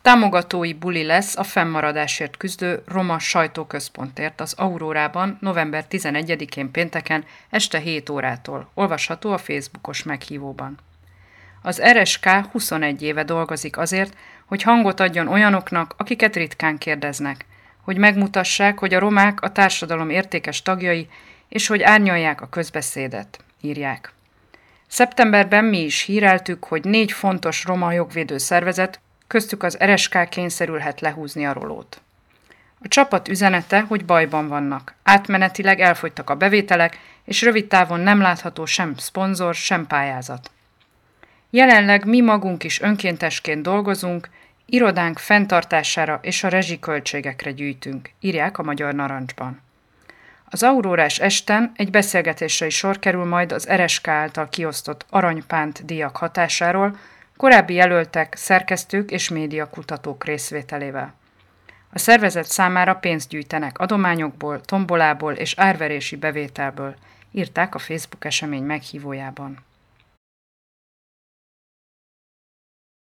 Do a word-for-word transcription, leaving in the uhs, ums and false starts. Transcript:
Támogatói buli lesz a fennmaradásért küzdő Roma Sajtóközpontért az Aurórában november tizenegyedikén pénteken este hét órától, olvasható a Facebookos meghívóban. Az er es ká huszonegy éve dolgozik azért, hogy hangot adjon olyanoknak, akiket ritkán kérdeznek, hogy megmutassák, hogy a romák a társadalom értékes tagjai, és hogy árnyalják a közbeszédet, írják. Szeptemberben mi is híreltük, hogy négy fontos roma jogvédő szervezet, köztük az er es ká kényszerülhet lehúzni a rolót. A csapat üzenete, hogy bajban vannak. Átmenetileg elfogytak a bevételek, és rövid távon nem látható sem szponzor, sem pályázat. Jelenleg mi magunk is önkéntesként dolgozunk, irodánk fenntartására és a rezsiköltségekre gyűjtünk, írják a Magyar Narancsban. Az aurórás esten egy beszélgetésre is sor kerül majd az er es ká által kiosztott aranypánt díjak hatásáról, korábbi jelöltek, szerkesztők és médiakutatók részvételével. A szervezet számára pénzt gyűjtenek adományokból, tombolából és árverési bevételből, írták a Facebook esemény meghívójában.